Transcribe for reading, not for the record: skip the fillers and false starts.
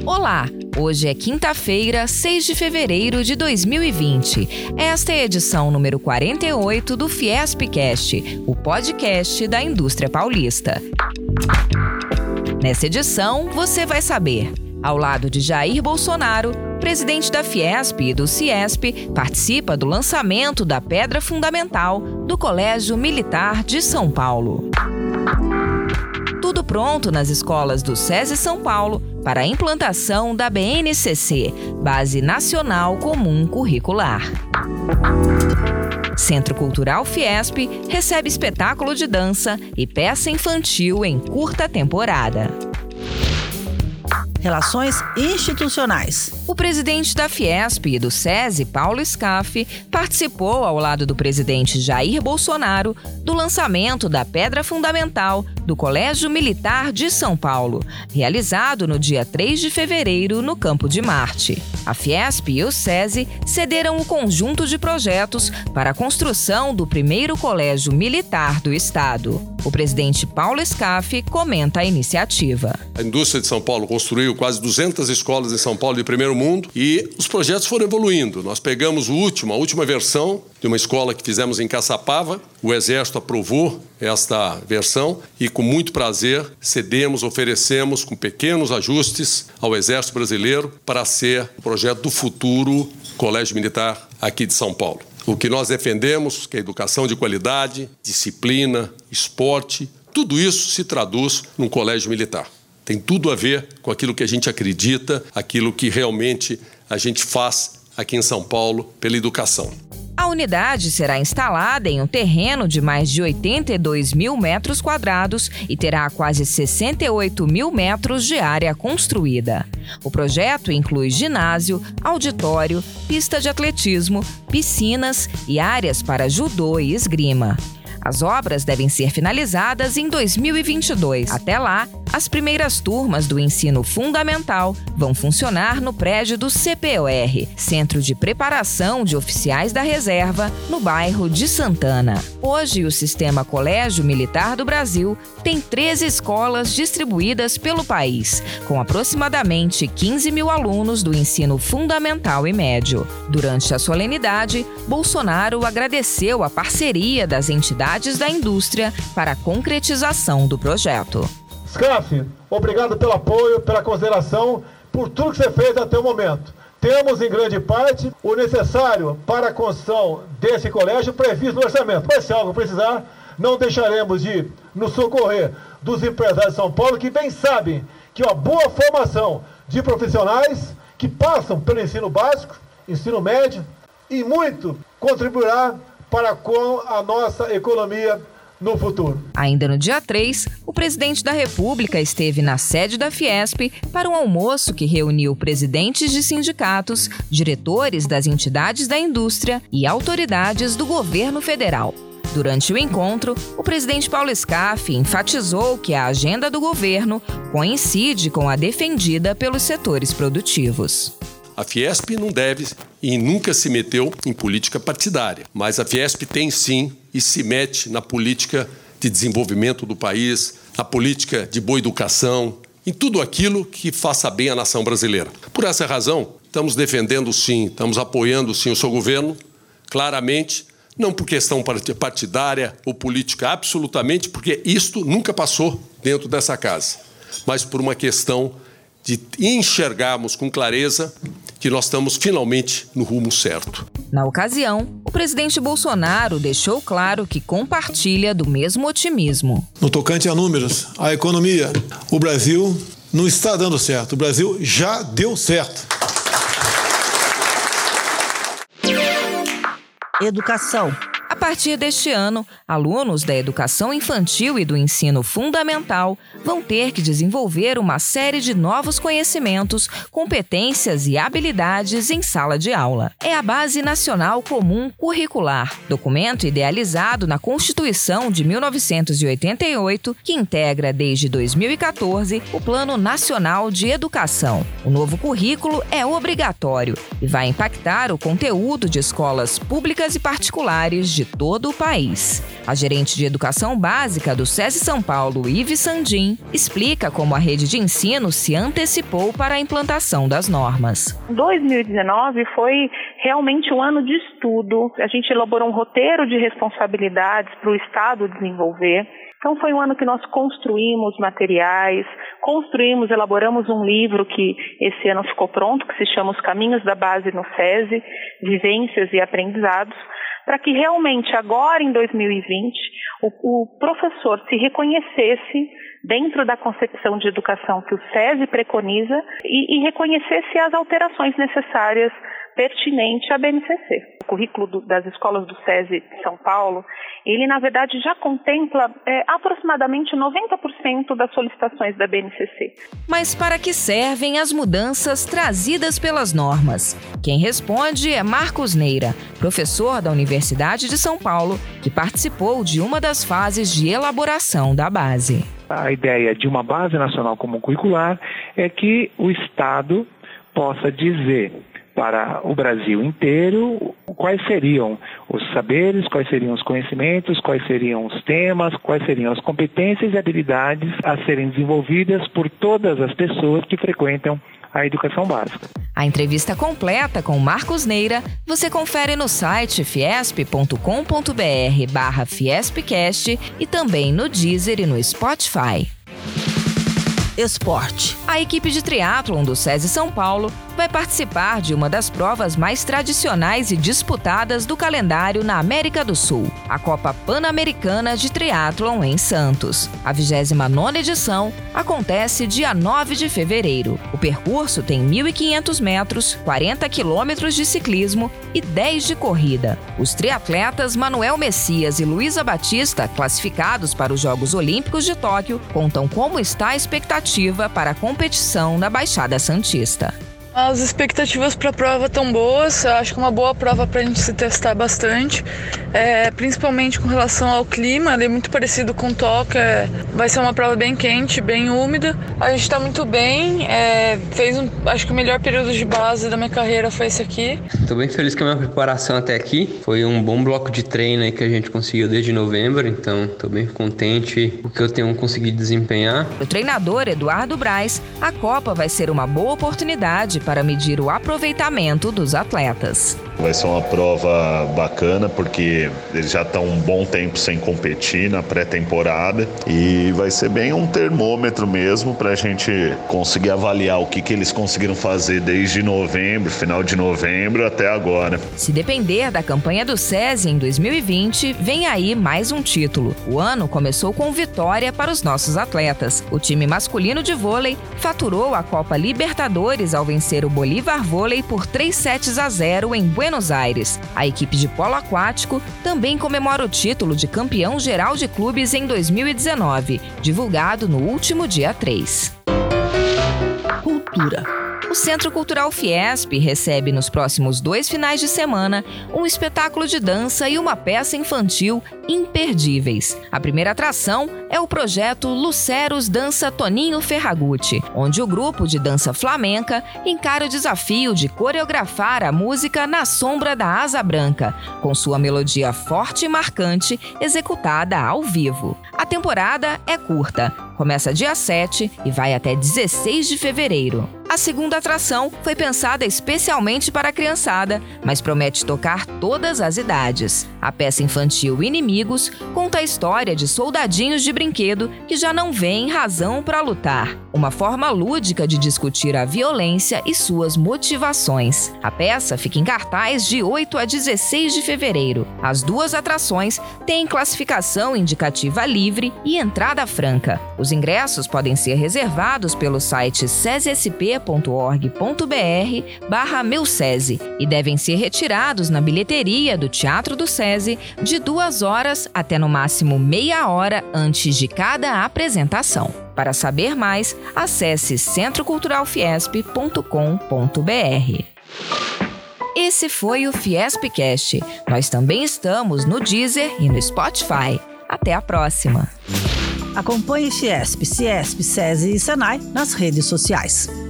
Olá, hoje é quinta-feira, 6 de fevereiro de 2020. Esta é a edição número 48 do Fiespcast, o podcast da indústria paulista. Nessa edição, você vai saber: ao lado de Jair Bolsonaro, o presidente da Fiesp e do Ciesp participa do lançamento da pedra fundamental do Colégio Militar de São Paulo. Tudo pronto nas escolas do SESI São Paulo para a implantação da BNCC, Base Nacional Comum Curricular. Centro Cultural Fiesp recebe espetáculo de dança e peça infantil em curta temporada. Relações institucionais. O presidente da Fiesp e do SESI, Paulo Scaff, participou, ao lado do presidente Jair Bolsonaro, do lançamento da pedra fundamental do Colégio Militar de São Paulo, realizado no dia 3 de fevereiro no Campo de Marte. A Fiesp e o SESI cederam o conjunto de projetos para a construção do primeiro colégio militar do estado. O presidente Paulo Scaff comenta a iniciativa. A indústria de São Paulo construiu quase 200 escolas em São Paulo de primeiro mundo e os projetos foram evoluindo. Nós pegamos a última versão de uma escola que fizemos em Caçapava. O Exército aprovou esta versão e, com muito prazer, oferecemos com pequenos ajustes ao Exército Brasileiro para ser o projeto do futuro Colégio Militar aqui de São Paulo. O que nós defendemos, que é educação de qualidade, disciplina, esporte, tudo isso se traduz num colégio militar. Tem tudo a ver com aquilo que a gente acredita, aquilo que realmente a gente faz aqui em São Paulo pela educação. A unidade será instalada em um terreno de mais de 82 mil metros quadrados e terá quase 68 mil metros de área construída. O projeto inclui ginásio, auditório, pista de atletismo, piscinas e áreas para judô e esgrima. As obras devem ser finalizadas em 2022. Até lá, as primeiras turmas do ensino fundamental vão funcionar no prédio do CPOR, Centro de Preparação de Oficiais da Reserva, no bairro de Santana. Hoje, o Sistema Colégio Militar do Brasil tem 13 escolas distribuídas pelo país, com aproximadamente 15 mil alunos do ensino fundamental e médio. Durante a solenidade, Bolsonaro agradeceu a parceria das entidades da indústria para a concretização do projeto. Scaff, obrigado pelo apoio, pela consideração, por tudo que você fez até o momento. Temos, em grande parte, o necessário para a construção desse colégio previsto no orçamento. Mas se algo precisar, não deixaremos de nos socorrer dos empresários de São Paulo, que bem sabem que uma boa formação de profissionais que passam pelo ensino básico, ensino médio, e muito contribuirá para com a nossa economia no futuro. Ainda no dia 3, o presidente da República esteve na sede da Fiesp para um almoço que reuniu presidentes de sindicatos, diretores das entidades da indústria e autoridades do governo federal. Durante o encontro, o presidente Paulo Scaff enfatizou que a agenda do governo coincide com a defendida pelos setores produtivos. A Fiesp não deve e nunca se meteu em política partidária, mas a Fiesp tem sim e se mete na política de desenvolvimento do país, na política de boa educação, em tudo aquilo que faça bem à nação brasileira. Por essa razão, estamos defendendo sim, estamos apoiando sim o seu governo, claramente, não por questão partidária ou política, absolutamente, porque isto nunca passou dentro dessa casa, mas por uma questão de enxergarmos com clareza que nós estamos finalmente no rumo certo. Na ocasião, o presidente Bolsonaro deixou claro que compartilha do mesmo otimismo. No tocante a números, a economia, o Brasil não está dando certo, o Brasil já deu certo. Educação. A partir deste ano, alunos da educação infantil e do ensino fundamental vão ter que desenvolver uma série de novos conhecimentos, competências e habilidades em sala de aula. É a Base Nacional Comum Curricular, documento idealizado na Constituição de 1988, que integra desde 2014 o Plano Nacional de Educação. O novo currículo é obrigatório e vai impactar o conteúdo de escolas públicas e particulares de todo o país. A gerente de educação básica do SESI São Paulo, Ive Sandin, explica como a rede de ensino se antecipou para a implantação das normas. 2019 foi realmente um ano de estudo. A gente elaborou um roteiro de responsabilidades para o Estado desenvolver. Então foi um ano que nós construímos materiais, elaboramos um livro que esse ano ficou pronto, que se chama Os Caminhos da Base no SESI, Vivências e Aprendizados, para que realmente agora em 2020 o professor se reconhecesse dentro da concepção de educação que o SESI preconiza e reconhecesse as alterações necessárias pertinente à BNCC. O currículo das escolas do SESI de São Paulo, ele na verdade já contempla aproximadamente 90% das solicitações da BNCC. Mas para que servem as mudanças trazidas pelas normas? Quem responde é Marcos Neira, professor da Universidade de São Paulo, que participou de uma das fases de elaboração da base. A ideia de uma base nacional comum curricular é que o Estado possa dizer para o Brasil inteiro quais seriam os saberes, quais seriam os conhecimentos, quais seriam os temas, quais seriam as competências e habilidades a serem desenvolvidas por todas as pessoas que frequentam a educação básica. A entrevista completa com Marcos Neira você confere no site fiesp.com.br/fiespcast e também no Deezer e no Spotify. Esporte. A equipe de triatlon do SESI São Paulo vai participar de uma das provas mais tradicionais e disputadas do calendário na América do Sul, a Copa Pan-Americana de Triatlon em Santos. A 29ª edição acontece dia 9 de fevereiro. O percurso tem 1.500 metros, 40 quilômetros de ciclismo e 10 de corrida. Os triatletas Manuel Messias e Luísa Batista, classificados para os Jogos Olímpicos de Tóquio, contam como está a expectativa para a competição na Baixada Santista. As expectativas para a prova estão boas, eu acho que é uma boa prova para a gente se testar bastante, principalmente com relação ao clima, ele é muito parecido com Tóquio, vai ser uma prova bem quente, bem úmida. A gente está muito bem, acho que o melhor período de base da minha carreira foi esse aqui. Estou bem feliz com a minha preparação até aqui, foi um bom bloco de treino aí que a gente conseguiu desde novembro, então estou bem contente com o que eu tenho conseguido desempenhar. O treinador Eduardo Braz, a Copa vai ser uma boa oportunidade para medir o aproveitamento dos atletas. Vai ser uma prova bacana porque eles já estão um bom tempo sem competir na pré-temporada e vai ser bem um termômetro mesmo para a gente conseguir avaliar o que eles conseguiram fazer desde novembro, final de novembro até agora. Se depender da campanha do SESI em 2020, vem aí mais um título. O ano começou com vitória para os nossos atletas. O time masculino de vôlei faturou a Copa Libertadores ao vencer o Bolívar Vôlei por 3-0 em Buenos Aires. A equipe de polo aquático também comemora o título de campeão geral de clubes em 2019, divulgado no último dia 3. Cultura. O Centro Cultural Fiesp recebe nos próximos 2 finais de semana um espetáculo de dança e uma peça infantil imperdíveis. A primeira atração é o projeto Luceros Dança Toninho Ferragutti, onde o grupo de dança flamenca encara o desafio de coreografar a música Na Sombra da Asa Branca, com sua melodia forte e marcante, executada ao vivo. A temporada é curta, começa dia 7 e vai até 16 de fevereiro. A segunda atração foi pensada especialmente para a criançada, mas promete tocar todas as idades. A peça infantil Inimigos conta a história de soldadinhos de brinquedo que já não veem razão para lutar. Uma forma lúdica de discutir a violência e suas motivações. A peça fica em cartaz de 8 a 16 de fevereiro. As 2 atrações têm classificação indicativa livre e entrada franca. Os ingressos podem ser reservados pelo site sesp.org.br/meusese e devem ser retirados na bilheteria do Teatro do SESI de 2 horas até no máximo meia hora antes de cada apresentação. Para saber mais, acesse centroculturalfiesp.com.br. Esse foi o Fiespcast. Nós também estamos no Deezer e no Spotify. Até a próxima! Acompanhe Fiesp, Ciesp, SESI e Senai nas redes sociais.